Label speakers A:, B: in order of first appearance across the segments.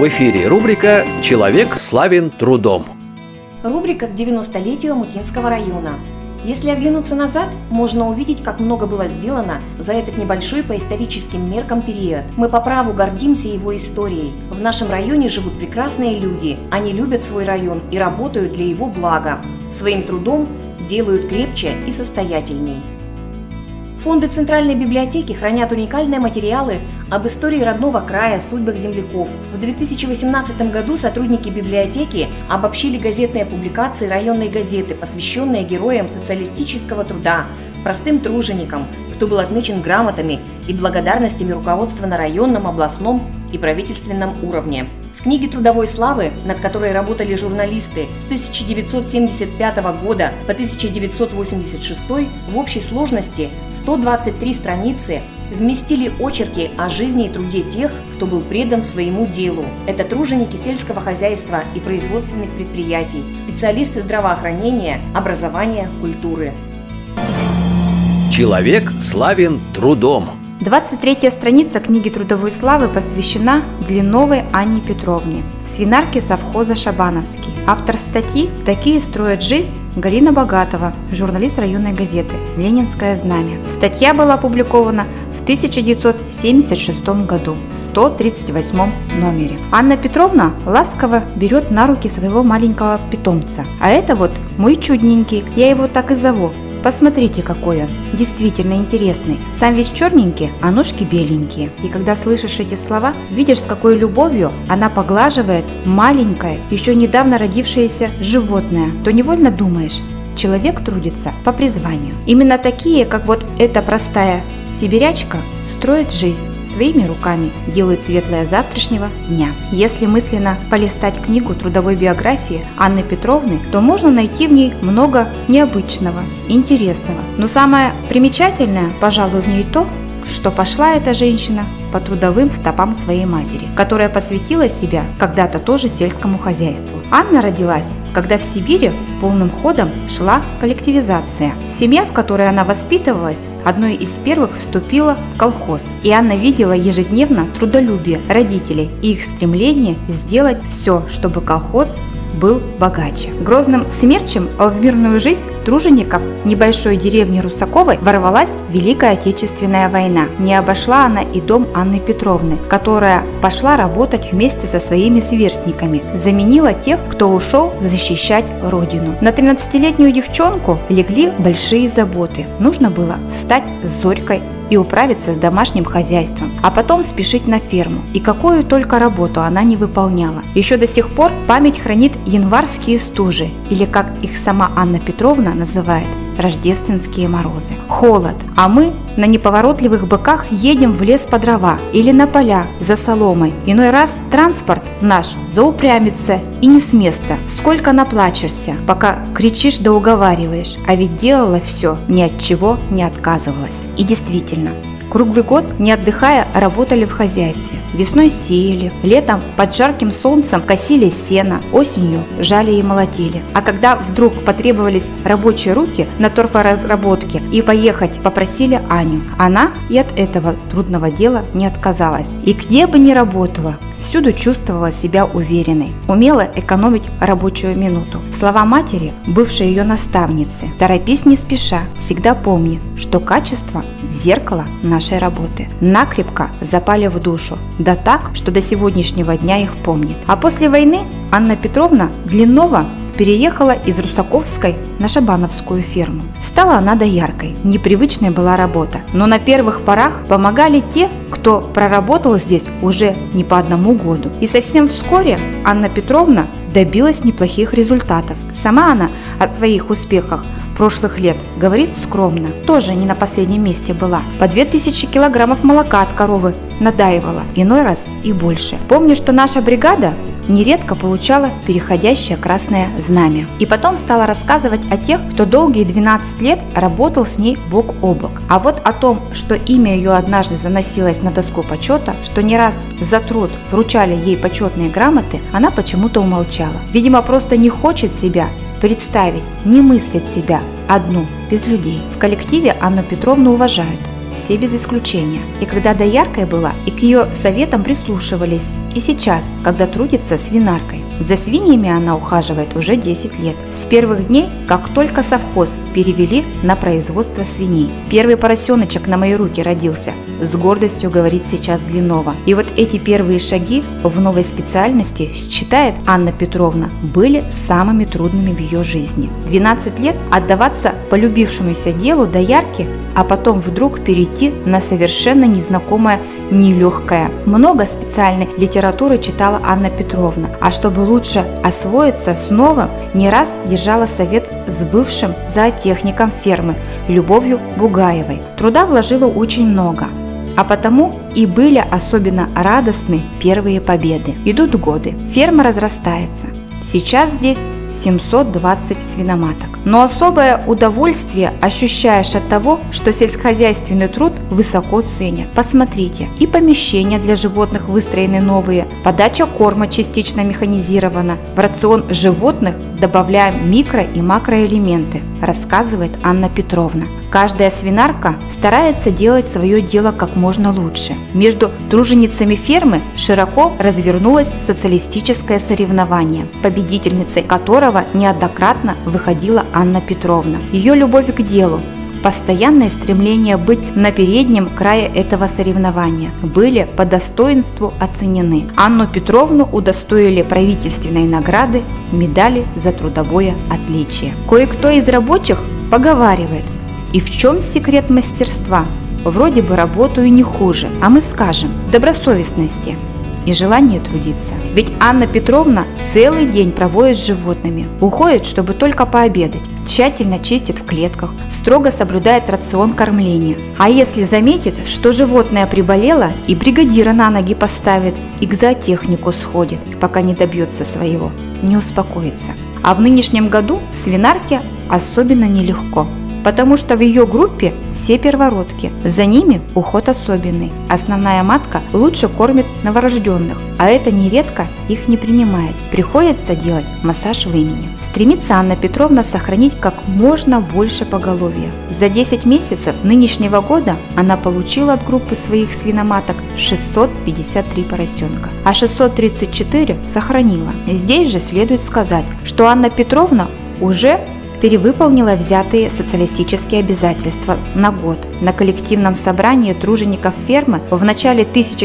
A: В эфире рубрика «Человек славен трудом».
B: Рубрика к 90-летию Омутнинского района. Если оглянуться назад, можно увидеть, как много было сделано за этот небольшой по историческим меркам период. Мы по праву гордимся его историей. В нашем районе живут прекрасные люди. Они любят свой район и работают для его блага. Своим трудом делают крепче и состоятельней. Фонды Центральной библиотеки хранят уникальные материалы об истории родного края, судьбах земляков. В 2018 году сотрудники библиотеки обобщили газетные публикации районной газеты, посвященные героям социалистического труда, простым труженикам, кто был отмечен грамотами и благодарностями руководства на районном, областном и правительственном уровне. В книге трудовой славы, над которой работали журналисты с 1975 года по 1986, в общей сложности 123 страницы вместили очерки о жизни и труде тех, кто был предан своему делу. Это труженики сельского хозяйства и производственных предприятий, специалисты здравоохранения, образования, культуры.
A: Человек славен трудом.
C: 23-я страница книги трудовой славы посвящена Длинновой Анне Петровне, свинарке совхоза «Шабановский». Автор статьи «Такие строят жизнь» Галина Богатова, журналист районной газеты «Ленинское знамя». Статья была опубликована в 1976 году в 138 номере. Анна Петровна ласково берет на руки своего маленького питомца. А это вот мой чудненький, я его так и зову. Посмотрите, какой он, действительно интересный. Сам весь черненький, а ножки беленькие. И когда слышишь эти слова, видишь, с какой любовью она поглаживает маленькое, еще недавно родившееся животное, то невольно думаешь, человек трудится по призванию. Именно такие, как вот эта простая сибирячка, строят жизнь. Своими руками делают светлое завтрашнего дня. Если мысленно полистать книгу трудовой биографии Анны Петровны, то можно найти в ней много необычного, интересного. Но самое примечательное, пожалуй, в ней то, что пошла эта женщина по трудовым стопам своей матери, которая посвятила себя когда-то тоже сельскому хозяйству. Анна родилась, когда в Сибири полным ходом шла коллективизация. Семья, в которой она воспитывалась, одной из первых вступила в колхоз. И Анна видела ежедневно трудолюбие родителей и их стремление сделать все, чтобы колхоз был богаче. Грозным смерчем в мирную жизнь тружеников небольшой деревни Русаковой ворвалась Великая Отечественная война. Не обошла она и дом Анны Петровны, которая пошла работать вместе со своими сверстниками, заменила тех, кто ушел защищать родину. На 13-летнюю девчонку легли большие заботы. Нужно было встать с зорькой и управиться с домашним хозяйством, а потом спешить на ферму. И какую только работу она не выполняла. Еще до сих пор память хранит январские стужи, или, как их сама Анна Петровна называет, рождественские морозы. Холод, а мы на неповоротливых быках едем в лес по дрова или на поля за соломой. Иной раз транспорт наш заупрямится и не с места. Сколько наплачешься, пока кричишь да уговариваешь, а ведь делала все, ни от чего не отказывалась. И действительно, круглый год, не отдыхая, работали в хозяйстве. Весной сеяли, летом под жарким солнцем косили сено, осенью жали и молотили. А когда вдруг потребовались рабочие руки на торфоразработке и поехать, попросили Аню. Она и от этого трудного дела не отказалась. И где бы ни работала, всюду чувствовала себя уверенной, умела экономить рабочую минуту. Слова матери, бывшей ее наставницы: «Торопись не спеша, всегда помни, что качество – зеркало нашей работы», накрепко запали в душу, да так, что до сегодняшнего дня их помнит. А после войны Анна Петровна Длиннова переехала из Русаковской на Шабановскую ферму. Стала она дояркой, непривычная была работа, но на первых порах помогали те, кто проработал здесь уже не по одному году. И совсем вскоре Анна Петровна добилась неплохих результатов. Сама она о своих успехах прошлых лет говорит скромно, тоже не на последнем месте была. По 2000 килограммов молока от коровы надаивала, иной раз и больше. Помню, что наша бригада нередко получала переходящее красное знамя. И потом стала рассказывать о тех, кто долгие 12 лет работал с ней бок о бок. А вот о том, что имя ее однажды заносилось на доску почета, что не раз за труд вручали ей почетные грамоты, она почему-то умолчала. Видимо, просто не хочет себя представить, не мыслит себя одну, без людей. В коллективе Анну Петровну уважают. все без исключения. И когда дояркой была, и к ее советам прислушивались. И сейчас, когда трудится свинаркой. За свиньями она ухаживает уже 10 лет. С первых дней, как только совхоз перевели на производство свиней. Первый поросеночек на мои руки родился, с гордостью говорит сейчас Длиннова. И вот эти первые шаги в новой специальности, считает Анна Петровна, были самыми трудными в ее жизни. 12 лет отдаваться полюбившемуся делу доярки, а потом вдруг перейти на совершенно незнакомое, нелегкое. Много специальной литературы читала Анна Петровна, а чтобы лучше освоиться с новым, не раз держала совет с бывшим зоотехником фермы Любовью Бугаевой. Труда вложила очень много, а потому и были особенно радостны первые победы. Идут годы, ферма разрастается. Сейчас здесь 720 свиноматок. Но особое удовольствие ощущаешь от того, что сельскохозяйственный труд высоко ценят. Посмотрите, и помещения для животных выстроены новые, подача корма частично механизирована, в рацион животных добавляем микро- и макроэлементы, рассказывает Анна Петровна. Каждая свинарка старается делать свое дело как можно лучше. Между труженицами фермы широко развернулось социалистическое соревнование, победительницей которого неоднократно выходила Анна Петровна. Ее любовь к делу, постоянное стремление быть на переднем крае этого соревнования были по достоинству оценены. Анну Петровну удостоили правительственной награды медали за трудовое отличие. Кое-кто из рабочих поговаривает: и в чем секрет мастерства? Вроде бы работаю не хуже, а мы скажем: добросовестности и желание трудиться. Ведь Анна Петровна целый день проводит с животными, уходит, чтобы только пообедать, тщательно чистит в клетках, строго соблюдает рацион кормления. А если заметит, что животное приболело, и бригадира на ноги поставит, и к зоотехнику сходит, пока не добьется своего, не успокоится. А в нынешнем году свинарке особенно нелегко, потому что в ее группе все первородки, за ними уход особенный. Основная матка лучше кормит новорожденных, а это нередко их не принимает. Приходится делать массаж вымени. Стремится Анна Петровна сохранить как можно больше поголовья. За 10 месяцев нынешнего года она получила от группы своих свиноматок 653 поросенка, а 634 сохранила. Здесь же следует сказать, что Анна Петровна уже перевыполнила взятые социалистические обязательства на год. На коллективном собрании тружеников фермы в начале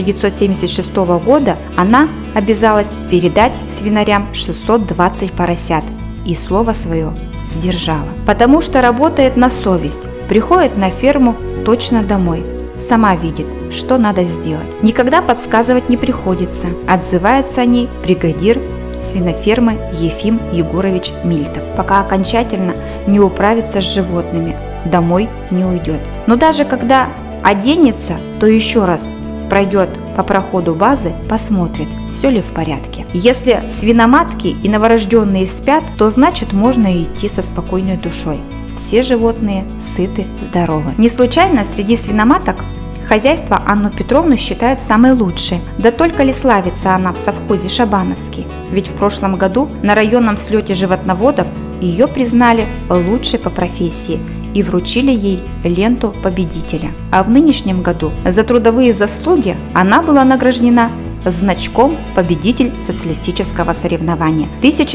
C: 1976 года она обязалась передать свинарям 620 поросят и слово свое сдержала. Потому что работает на совесть, приходит на ферму точно домой, сама видит, что надо сделать. Никогда подсказывать не приходится, отзывается о ней бригадир свинофермы Ефим Егорович Мильтов, пока окончательно не управится с животными, домой не уйдет. Но даже когда оденется, то еще раз пройдет по проходу базы, посмотрит, все ли в порядке. Если свиноматки и новорожденные спят, то значит можно идти со спокойной душой. Все животные сыты, здоровы. Не случайно среди свиноматок хозяйство Анну Петровну считают самой лучшей. Да только ли славится она в совхозе Шабановский? Ведь в прошлом году на районном слете животноводов ее признали лучшей по профессии и вручили ей ленту победителя. А в нынешнем году за трудовые заслуги она была награждена значком «Победитель социалистического соревнования»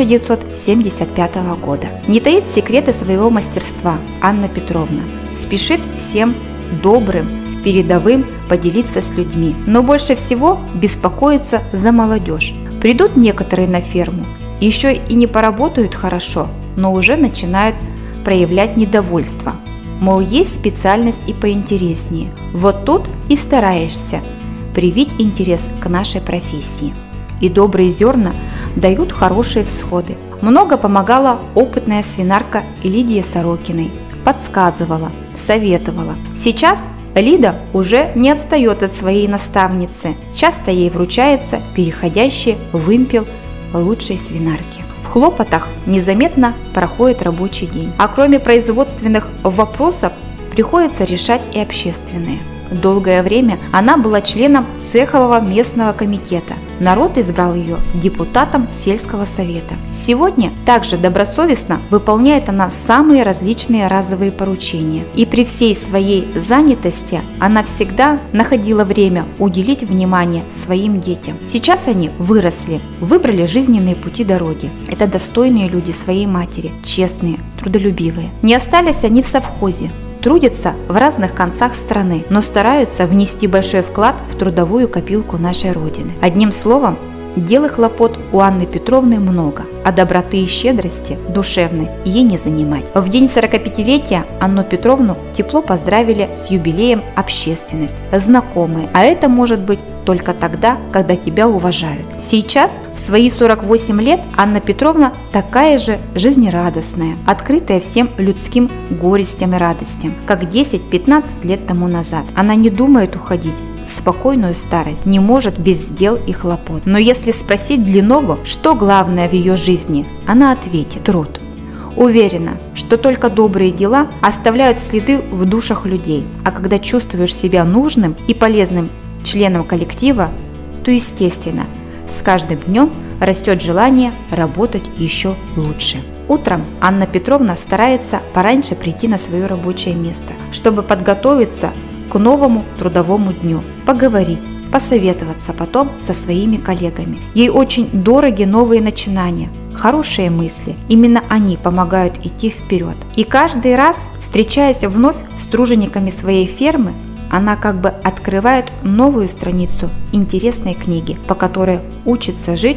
C: 1975 года. Не таит секреты своего мастерства Анна Петровна. Спешит всем добрым, передовым поделиться с людьми, но больше всего беспокоится за молодежь. Придут некоторые на ферму, еще и не поработают хорошо, но уже начинают проявлять недовольство. Мол, есть специальность и поинтереснее. Вот тут и стараешься привить интерес к нашей профессии. И добрые зерна дают хорошие всходы. Много помогала опытная свинарка Лидия Сорокиной. Подсказывала, советовала. Сейчас Лида уже не отстает от своей наставницы. Часто ей вручается переходящий вымпел лучшей свинарки. В хлопотах незаметно проходит рабочий день. А кроме производственных вопросов приходится решать и общественные. Долгое время она была членом цехового местного комитета, народ избрал ее депутатом сельского совета. Сегодня также добросовестно выполняет она самые различные разовые поручения. И при всей своей занятости она всегда находила время уделить внимание своим детям. Сейчас они выросли, выбрали жизненные пути дороги. Это достойные люди своей матери, честные, трудолюбивые. Не остались они в совхозе, трудятся в разных концах страны, но стараются внести большой вклад в трудовую копилку нашей Родины. Одним словом, дел и хлопот у Анны Петровны много, а доброты и щедрости душевной ей не занимать. В день 45-летия Анну Петровну тепло поздравили с юбилеем общественность, знакомые, а это может быть только тогда, когда тебя уважают. Сейчас, в свои 48 лет, Анна Петровна такая же жизнерадостная, открытая всем людским горестям и радостям, как 10-15 лет тому назад. Она не думает уходить в спокойную старость, не может без дел и хлопот. Но если спросить Длиннову, что главное в ее жизни, она ответит – труд. Уверена, что только добрые дела оставляют следы в душах людей, а когда чувствуешь себя нужным и полезным членом коллектива, то, естественно, с каждым днем растет желание работать еще лучше. Утром Анна Петровна старается пораньше прийти на свое рабочее место, чтобы подготовиться к новому трудовому дню, поговорить, посоветоваться потом со своими коллегами. Ей очень дороги новые начинания, хорошие мысли. Именно они помогают идти вперед. И каждый раз, встречаясь вновь с тружениками своей фермы, она как бы открывает новую страницу интересной книги, по которой учится жить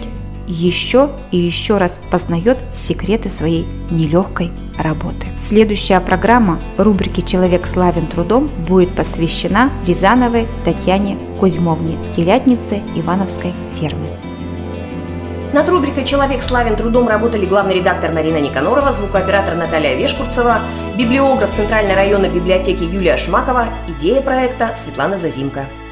C: еще и еще раз познает секреты своей нелегкой работы. Следующая программа рубрики «Человек славен трудом» будет посвящена Рязановой Татьяне Кузьмовне, телятнице Ивановской фермы.
B: Над рубрикой «Человек славен трудом» работали главный редактор Марина Никанорова, звукооператор Наталья Вешкурцева, библиограф Центральной районной библиотеки Юлия Шмакова, идея проекта Светлана Зазимко.